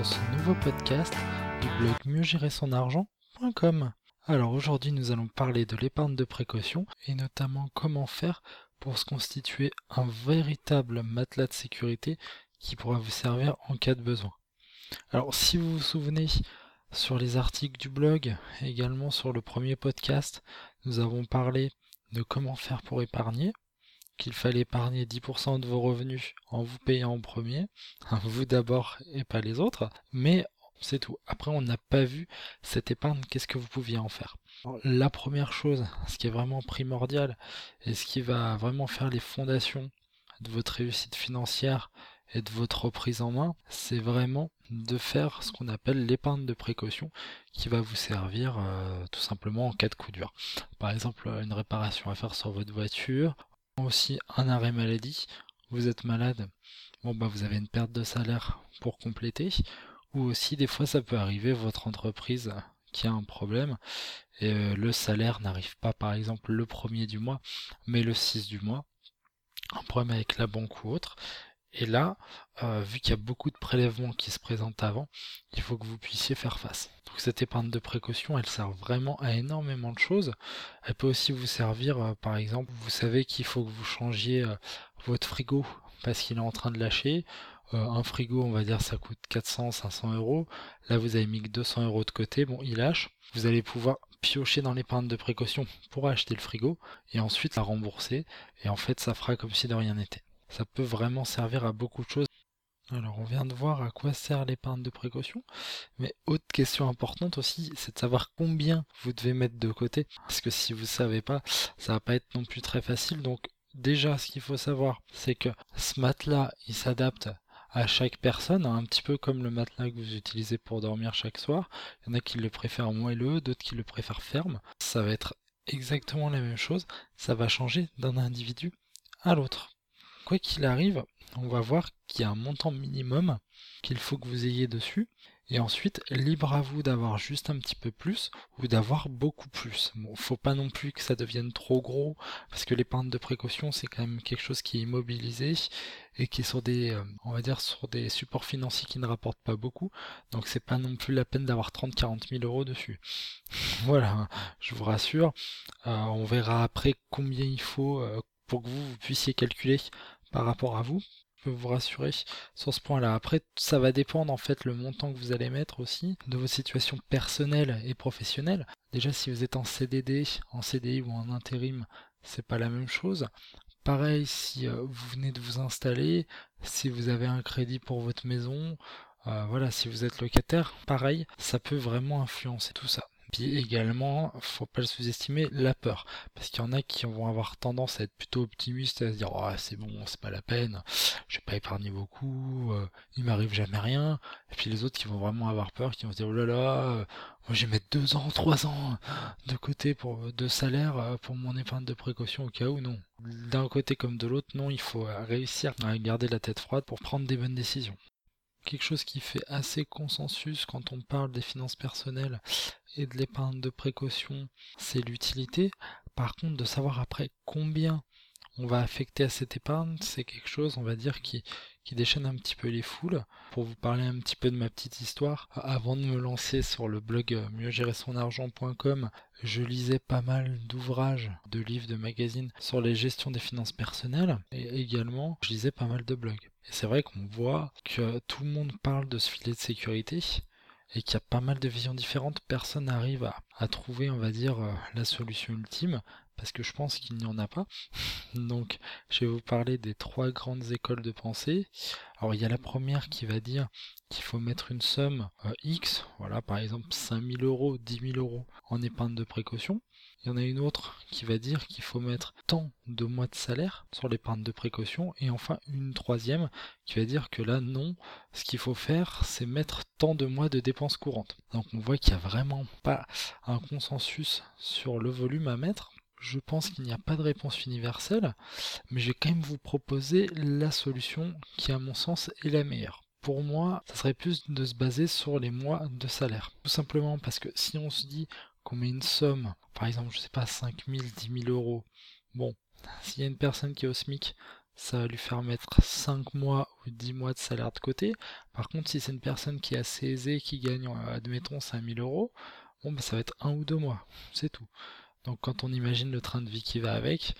dans ce nouveau podcast du blog mieux-gérer-son-argent.com. Alors aujourd'hui nous allons parler de l'épargne de précaution et notamment comment faire pour se constituer un véritable matelas de sécurité qui pourra vous servir en cas de besoin. Alors si vous vous souvenez, sur les articles du blog, également sur le premier podcast, nous avons parlé de comment faire pour épargner, qu'il fallait épargner 10% de vos revenus en vous payant en premier, vous d'abord et pas les autres, mais c'est tout. Après, on n'a pas vu cette épargne, qu'est-ce que vous pouviez en faire. Alors, la première chose, ce qui est vraiment primordial et ce qui va vraiment faire les fondations de votre réussite financière et de votre reprise en main, c'est vraiment de faire ce qu'on appelle l'épargne de précaution qui va vous servir tout simplement en cas de coup dur. Par exemple, une réparation à faire sur votre voiture, aussi un arrêt maladie, vous êtes malade, vous avez une perte de salaire pour compléter, ou aussi des fois ça peut arriver votre entreprise qui a un problème et le salaire n'arrive pas par exemple le premier du mois, mais le 6 du mois, un problème avec la banque ou autre. Et là, vu qu'il y a beaucoup de prélèvements qui se présentent avant, il faut que vous puissiez faire face. Donc cette épargne de précaution, elle sert vraiment à énormément de choses. Elle peut aussi vous servir, par exemple, vous savez qu'il faut que vous changiez votre frigo parce qu'il est en train de lâcher. Un frigo, on va dire, ça coûte 400-500 euros. Là, vous avez mis que 200 euros de côté. Bon, il lâche. Vous allez pouvoir piocher dans l'épargne de précaution pour acheter le frigo et ensuite la rembourser. Et en fait, ça fera comme si de rien n'était. Ça peut vraiment servir à beaucoup de choses. Alors on vient de voir à quoi sert l'épargne de précaution, mais autre question importante aussi, c'est de savoir combien vous devez mettre de côté, parce que si vous ne savez pas, ça va pas être non plus très facile. Donc déjà ce qu'il faut savoir, c'est que ce matelas, il s'adapte à chaque personne, un petit peu comme le matelas que vous utilisez pour dormir chaque soir. Il y en a qui le préfèrent moelleux, d'autres qui le préfèrent ferme. Ça va être exactement la même chose, ça va changer d'un individu à l'autre. Quoi qu'il arrive, on va voir qu'il y a un montant minimum qu'il faut que vous ayez dessus. Et ensuite, libre à vous d'avoir juste un petit peu plus ou d'avoir beaucoup plus. Bon, faut pas non plus que ça devienne trop gros, parce que l'épargne de précaution, c'est quand même quelque chose qui est immobilisé et qui est sur des, on va dire, sur des supports financiers qui ne rapportent pas beaucoup. Donc c'est pas non plus la peine d'avoir 30-40 000 euros dessus. Voilà, je vous rassure. On verra après combien il faut pour que vous puissiez calculer par rapport à vous. Je peux vous rassurer sur ce point-là. Après, ça va dépendre en fait le montant que vous allez mettre aussi de vos situations personnelles et professionnelles. Déjà, si vous êtes en CDD, en CDI ou en intérim, c'est pas la même chose. Pareil, si vous venez de vous installer, si vous avez un crédit pour votre maison, voilà, si vous êtes locataire, pareil, ça peut vraiment influencer tout ça. Puis également, faut pas le sous-estimer, la peur. Parce qu'il y en a qui vont avoir tendance à être plutôt optimistes, à se dire oh, c'est bon, c'est pas la peine, je vais pas épargner beaucoup, il m'arrive jamais rien. Et puis les autres qui vont vraiment avoir peur, qui vont se dire oh là là, moi je vais mettre 2 ans, 3 ans de côté de salaire pour mon épargne de précaution au cas où. Non. D'un côté comme de l'autre, non, il faut réussir à garder la tête froide pour prendre des bonnes décisions. Quelque chose qui fait assez consensus quand on parle des finances personnelles et de l'épargne de précaution, c'est l'utilité. Par contre, de savoir après combien on va affecter à cette épargne, c'est quelque chose, on va dire, qui déchaîne un petit peu les foules. Pour vous parler un petit peu de ma petite histoire, avant de me lancer sur le blog mieux-gérer-son-argent.com, je lisais pas mal d'ouvrages, de livres, de magazines sur les gestions des finances personnelles et également je lisais pas mal de blogs. Et c'est vrai qu'on voit que tout le monde parle de ce filet de sécurité et qu'il y a pas mal de visions différentes. Personne n'arrive à trouver, on va dire, la solution ultime parce que je pense qu'il n'y en a pas. Donc, je vais vous parler des 3 grandes écoles de pensée. Alors, il y a la première qui va dire qu'il faut mettre une somme X, voilà, par exemple 5 000 euros, 10 000 euros en épargne de précaution. Il y en a une autre qui va dire qu'il faut mettre tant de mois de salaire sur l'épargne de précaution. Et enfin, une troisième qui va dire que là, non, ce qu'il faut faire, c'est mettre tant de mois de dépenses courantes. Donc, on voit qu'il n'y a vraiment pas un consensus sur le volume à mettre. Je pense qu'il n'y a pas de réponse universelle, mais je vais quand même vous proposer la solution qui, à mon sens, est la meilleure. Pour moi, ça serait plus de se baser sur les mois de salaire. Tout simplement parce que si on se dit qu'on met une somme, par exemple, je sais pas, 5 000, 10 000 euros, bon, s'il y a une personne qui est au SMIC, ça va lui faire mettre 5 mois ou 10 mois de salaire de côté. Par contre, si c'est une personne qui est assez aisée, qui gagne, admettons, 5000 euros, bon, bah, ça va être 1 ou 2 mois, c'est tout. Donc quand on imagine le train de vie qui va avec,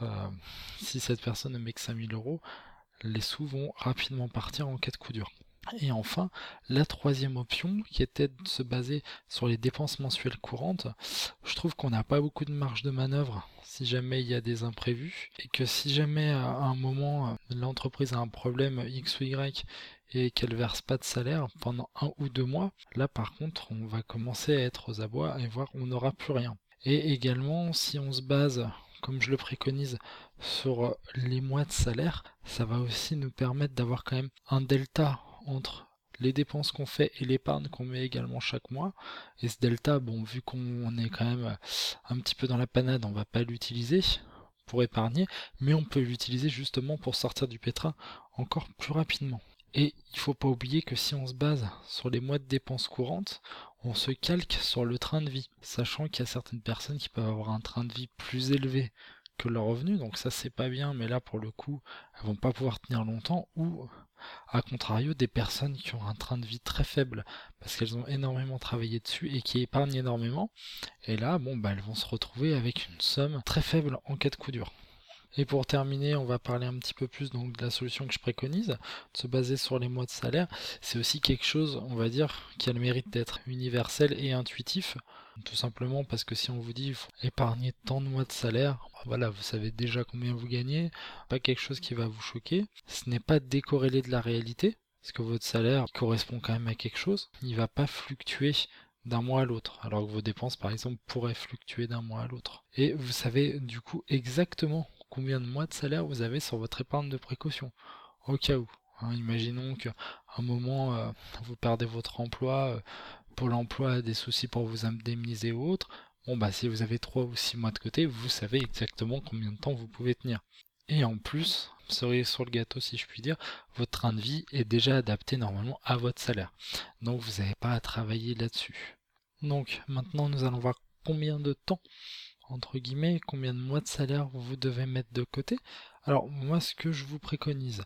si cette personne ne met que 5000 euros, les sous vont rapidement partir en cas de coup dur. Et enfin, la troisième option, qui était de se baser sur les dépenses mensuelles courantes, je trouve qu'on n'a pas beaucoup de marge de manœuvre si jamais il y a des imprévus, et que si jamais à un moment l'entreprise a un problème X ou Y et qu'elle verse pas de salaire pendant 1 ou 2 mois, là par contre on va commencer à être aux abois et voir on n'aura plus rien. Et également, si on se base, comme je le préconise, sur les mois de salaire, ça va aussi nous permettre d'avoir quand même un delta entre les dépenses qu'on fait et l'épargne qu'on met également chaque mois. Et ce delta, bon, vu qu'on est quand même un petit peu dans la panade, on va pas l'utiliser pour épargner, mais on peut l'utiliser justement pour sortir du pétrin encore plus rapidement. Et il faut pas oublier que si on se base sur les mois de dépenses courantes, on se calque sur le train de vie, sachant qu'il y a certaines personnes qui peuvent avoir un train de vie plus élevé que leur revenu, donc ça c'est pas bien, mais là pour le coup, elles vont pas pouvoir tenir longtemps, ou à contrario des personnes qui ont un train de vie très faible parce qu'elles ont énormément travaillé dessus et qui épargnent énormément, et là bon bah elles vont se retrouver avec une somme très faible en cas de coup dur. Et pour terminer, on va parler un petit peu plus donc de la solution que je préconise, de se baser sur les mois de salaire. C'est aussi quelque chose, on va dire, qui a le mérite d'être universel et intuitif. Tout simplement parce que si on vous dit il faut épargner tant de mois de salaire, voilà, vous savez déjà combien vous gagnez, pas quelque chose qui va vous choquer. Ce n'est pas décorrélé de la réalité, parce que votre salaire correspond quand même à quelque chose. Il ne va pas fluctuer d'un mois à l'autre, alors que vos dépenses par exemple pourraient fluctuer d'un mois à l'autre. Et vous savez du coup exactement combien de mois de salaire vous avez sur votre épargne de précaution, au cas où. Imaginons qu'à un moment vous perdez votre emploi, Pôle emploi a des soucis pour vous indemniser ou autre. Bon bah si vous avez 3 ou 6 mois de côté, vous savez exactement combien de temps vous pouvez tenir. Et en plus, cerise sur le gâteau si je puis dire, votre train de vie est déjà adapté normalement à votre salaire. Donc vous n'avez pas à travailler là-dessus. Donc maintenant nous allons voir combien de temps, entre guillemets, combien de mois de salaire vous devez mettre de côté. Alors moi ce que je vous préconise,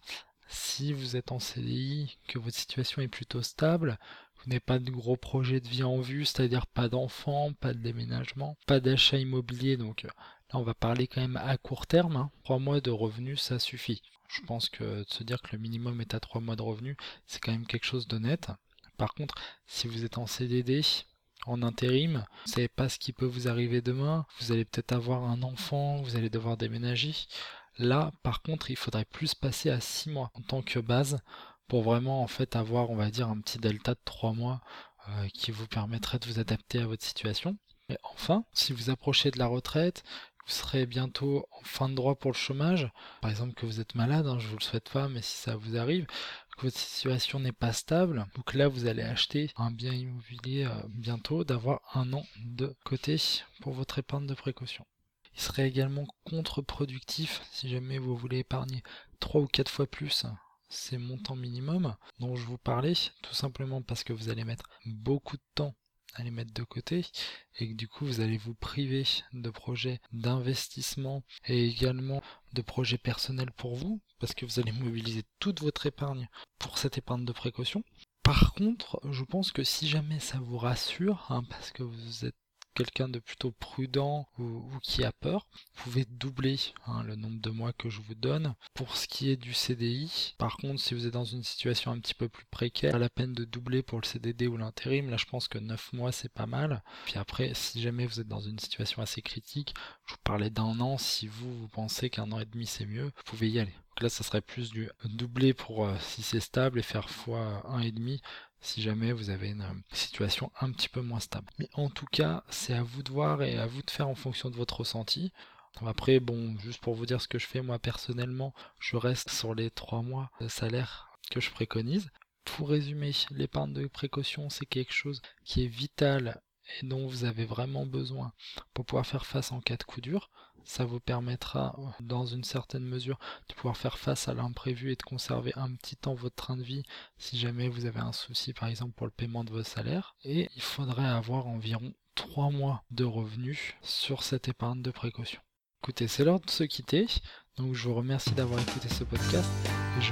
si vous êtes en CDI, que votre situation est plutôt stable, vous n'avez pas de gros projets de vie en vue, c'est-à-dire pas d'enfants, pas de déménagement, pas d'achat immobilier, donc là on va parler quand même à court terme, 3 mois de revenus ça suffit. Je pense que de se dire que le minimum est à 3 mois de revenus, c'est quand même quelque chose d'honnête. Par contre, si vous êtes en CDD, en intérim, vous ne savez pas ce qui peut vous arriver demain, vous allez peut-être avoir un enfant, vous allez devoir déménager. Là, par contre, il faudrait plus passer à 6 mois en tant que base pour vraiment en fait avoir, on va dire, un petit delta de 3 mois qui vous permettrait de vous adapter à votre situation. Et enfin, si vous approchez de la retraite, vous serez bientôt en fin de droit pour le chômage, par exemple que vous êtes malade, je vous le souhaite pas, mais si ça vous arrive, que votre situation n'est pas stable, donc là vous allez acheter un bien immobilier bientôt, d'avoir 1 an de côté pour votre épargne de précaution. Il serait également contre-productif si jamais vous voulez épargner 3 ou 4 fois plus ces montants minimums dont je vous parlais, tout simplement parce que vous allez mettre beaucoup de temps à les mettre de côté et que du coup vous allez vous priver de projets d'investissement et également de projets personnels pour vous parce que vous allez mobiliser toute votre épargne pour cette épargne de précaution. Par contre, je pense que si jamais ça vous rassure, parce que vous êtes quelqu'un de plutôt prudent ou qui a peur, vous pouvez doubler le nombre de mois que je vous donne. Pour ce qui est du CDI, par contre, si vous êtes dans une situation un petit peu plus précaire, pas la peine de doubler pour le CDD ou l'intérim. Là, je pense que 9 mois, c'est pas mal. Puis après, si jamais vous êtes dans une situation assez critique, je vous parlais d'1 an. Si vous pensez qu'1 an et demi, c'est mieux, vous pouvez y aller. Donc là, ça serait plus du doubler pour si c'est stable et faire fois 1,5 si jamais vous avez une situation un petit peu moins stable. Mais en tout cas, c'est à vous de voir et à vous de faire en fonction de votre ressenti. Après, bon, juste pour vous dire ce que je fais moi personnellement, je reste sur les 3 mois de salaire que je préconise. Pour résumer, l'épargne de précaution, c'est quelque chose qui est vital et dont vous avez vraiment besoin pour pouvoir faire face en cas de coup dur. Ça vous permettra, dans une certaine mesure, de pouvoir faire face à l'imprévu et de conserver un petit temps votre train de vie si jamais vous avez un souci, par exemple, pour le paiement de vos salaires. Et il faudrait avoir environ 3 mois de revenus sur cette épargne de précaution. Écoutez, c'est l'heure de se quitter. Donc je vous remercie d'avoir écouté ce podcast et je vous dis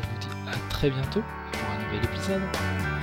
à très bientôt pour un nouvel épisode.